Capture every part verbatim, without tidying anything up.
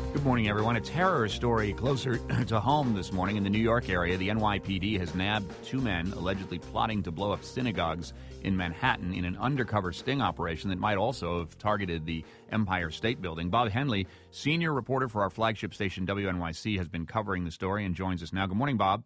Good morning, everyone. A terror story closer to home this morning in the New York area. The N Y P D has nabbed two men allegedly plotting to blow up synagogues in Manhattan in an undercover sting operation that might also have targeted the Empire State Building. Bob Henley, senior reporter for our flagship station W N Y C, has been covering the story and joins us now. Good morning, Bob.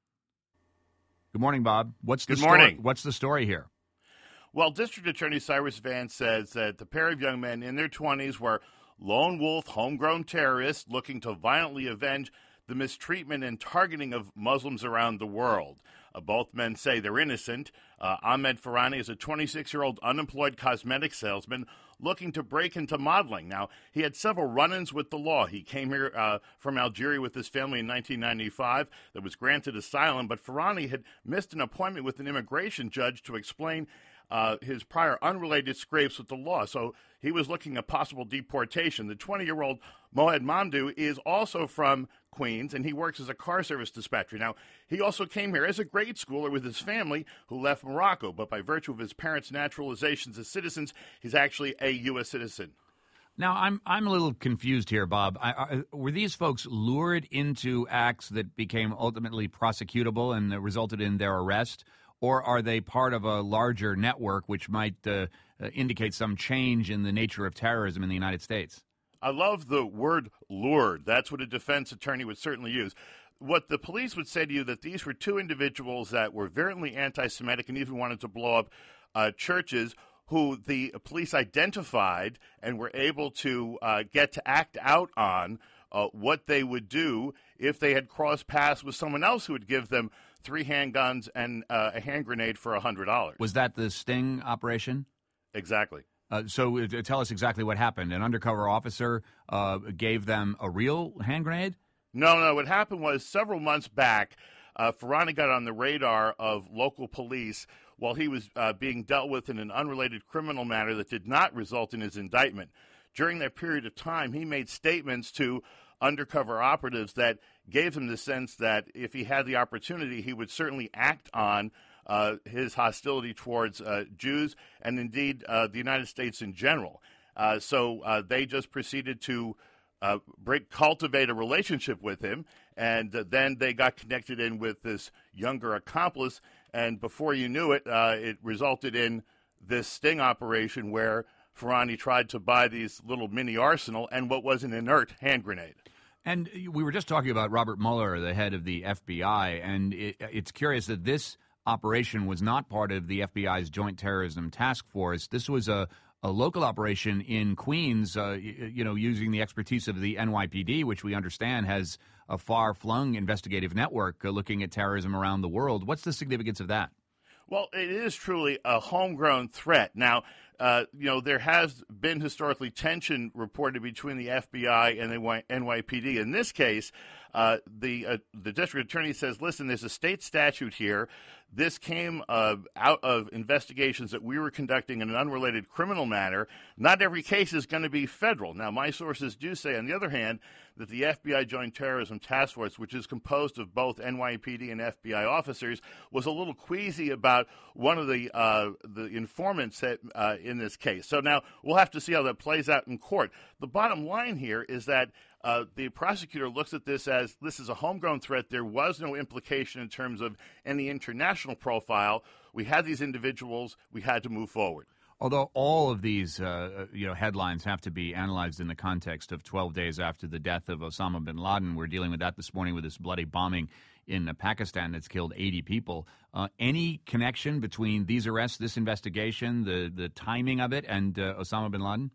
Good morning, Bob. What's the Good morning. Story? What's the story here? Well, District Attorney Cyrus Vance says that the pair of young men in their twenties were lone wolf, homegrown terrorists looking to violently avenge the mistreatment and targeting of Muslims around the world. Uh, both men say they're innocent. Uh, Ahmed Farani is a twenty-six-year-old unemployed cosmetic salesman looking to break into modeling. Now, he had several run-ins with the law. He came here uh, from Algeria with his family in nineteen ninety-five that was granted asylum, but Farani had missed an appointment with an immigration judge to explain Uh, his prior unrelated scrapes with the law. So he was looking at possible deportation. The twenty-year-old Mohed Mamdouh is also from Queens, and he works as a car service dispatcher. Now, he also came here as a grade schooler with his family who left Morocco, but by virtue of his parents' naturalizations as citizens, he's actually a U S citizen. Now, I'm I'm a little confused here, Bob. I, I, were these folks lured into acts that became ultimately prosecutable and uh, resulted in their arrest? Or are they part of a larger network which might uh, uh, indicate some change in the nature of terrorism in the United States? I love the word lured. That's what a defense attorney would certainly use. What the police would say to you that these were two individuals that were virulently anti-Semitic and even wanted to blow up uh, churches who the police identified and were able to uh, get to act out on uh, what they would do if they had crossed paths with someone else who would give them three handguns and uh, a hand grenade for one hundred dollars. Was that the sting operation? Exactly. Uh, so uh, tell us exactly what happened. An undercover officer uh, gave them a real hand grenade? No, no. What happened was several months back, uh, Farani got on the radar of local police while he was uh, being dealt with in an unrelated criminal matter that did not result in his indictment. During that period of time, he made statements to undercover operatives that gave him the sense that if he had the opportunity, he would certainly act on uh, his hostility towards uh, Jews and indeed uh, the United States in general. Uh, so uh, they just proceeded to uh, break, cultivate a relationship with him, and uh, then they got connected in with this younger accomplice, and before you knew it, uh, it resulted in this sting operation where Farani tried to buy these little mini arsenal and what was an inert hand grenade. And we were just talking about Robert Mueller, the head of the F B I, and it, it's curious that this operation was not part of the F B I's Joint Terrorism Task Force. This was a, a local operation in Queens, uh, you, you know, using the expertise of the N Y P D, which we understand has a far-flung investigative network uh, looking at terrorism around the world. What's the significance of that? Well, it is truly a homegrown threat. Now, uh, you know, there has been historically tension reported between the F B I and the N Y P D. In this case, uh, the uh, the district attorney says, listen, there's a state statute here. This came uh, out of investigations that we were conducting in an unrelated criminal matter. Not every case is going to be federal. Now, my sources do say, on the other hand, that the F B I Joint Terrorism Task Force, which is composed of both N Y P D and F B I officers, was a little queasy about one of the uh, the informants that, uh, in this case. So now we'll have to see how that plays out in court. The bottom line here is that Uh, the prosecutor looks at this as this is a homegrown threat. There was no implication in terms of any international profile. We had these individuals. We had to move forward. Although all of these uh, you know, headlines have to be analyzed in the context of twelve days after the death of Osama bin Laden. We're dealing with that this morning with this bloody bombing in uh, Pakistan that's killed eighty people. Uh, any connection between these arrests, this investigation, the, the timing of it, and uh, Osama bin Laden?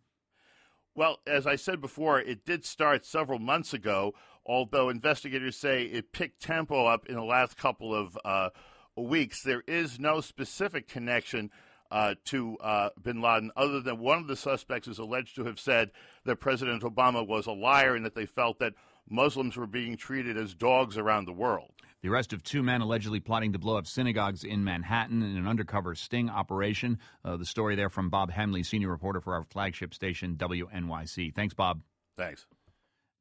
Well, as I said before, it did start several months ago, although investigators say it picked tempo up in the last couple of uh, weeks. There is no specific connection uh, to uh, bin Laden other than one of the suspects is alleged to have said that President Obama was a liar and that they felt that Muslims were being treated as dogs around the world. The arrest of two men allegedly plotting to blow up synagogues in Manhattan in an undercover sting operation. Uh, the story there from Bob Henley, senior reporter for our flagship station, W N Y C. Thanks, Bob. Thanks.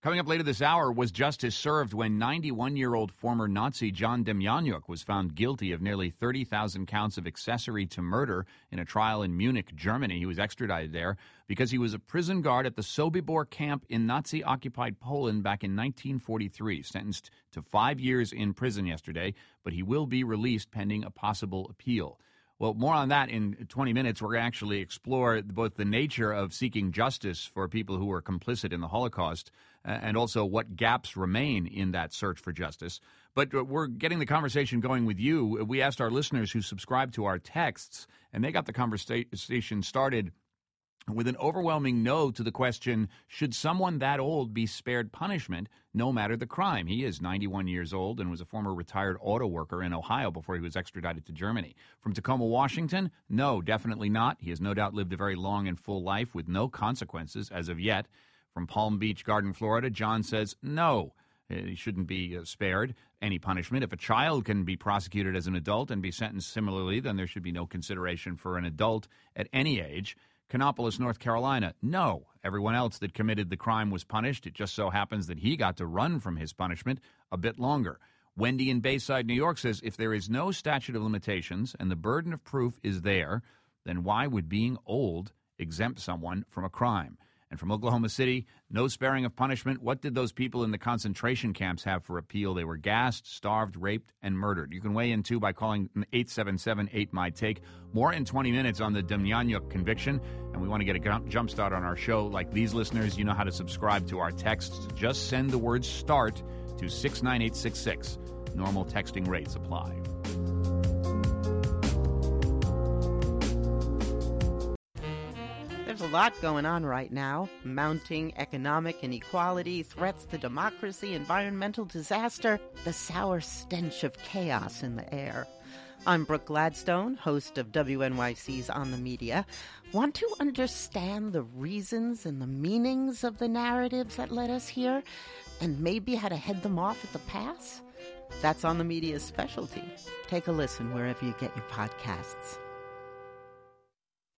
Coming up later this hour, was justice served when ninety-one-year-old former Nazi John Demjanjuk was found guilty of nearly thirty thousand counts of accessory to murder in a trial in Munich, Germany. He was extradited there because he was a prison guard at the Sobibor camp in Nazi-occupied Poland back in nineteen forty-three, sentenced to five years in prison yesterday, but he will be released pending a possible appeal. Well, more on that in twenty minutes. We're going to actually explore both the nature of seeking justice for people who were complicit in the Holocaust and also what gaps remain in that search for justice. But we're getting the conversation going with you. We asked our listeners who subscribe to our texts, and they got the conversation started with an overwhelming no to the question, should someone that old be spared punishment no matter the crime? He is ninety-one years old and was a former retired auto worker in Ohio before he was extradited to Germany. From Tacoma, Washington, no, definitely not. He has no doubt lived a very long and full life with no consequences as of yet. From Palm Beach Garden, Florida, John says no. He shouldn't be uh, spared any punishment. If a child can be prosecuted as an adult and be sentenced similarly, then there should be no consideration for an adult at any age. Kannapolis, North Carolina, no. Everyone else that committed the crime was punished. It just so happens that he got to run from his punishment a bit longer. Wendy in Bayside, New York says, if there is no statute of limitations and the burden of proof is there, then why would being old exempt someone from a crime? And from Oklahoma City, no sparing of punishment. What did those people in the concentration camps have for appeal? They were gassed, starved, raped, and murdered. You can weigh in, too, by calling eight seven seven eight M Y T A K E. More in twenty minutes on the Demjanjuk conviction. And we want to get a jump start on our show. Like these listeners, you know how to subscribe to our texts. Just send the word START to six nine eight six six. Normal texting rates apply. There's a lot going on right now. Mounting economic inequality, threats to democracy, environmental disaster, the sour stench of chaos in the air. I'm Brooke Gladstone, host of W N Y C's On the Media. Want to understand the reasons and the meanings of the narratives that led us here, and maybe how to head them off at the pass? That's On the Media's specialty. Take a listen wherever you get your podcasts.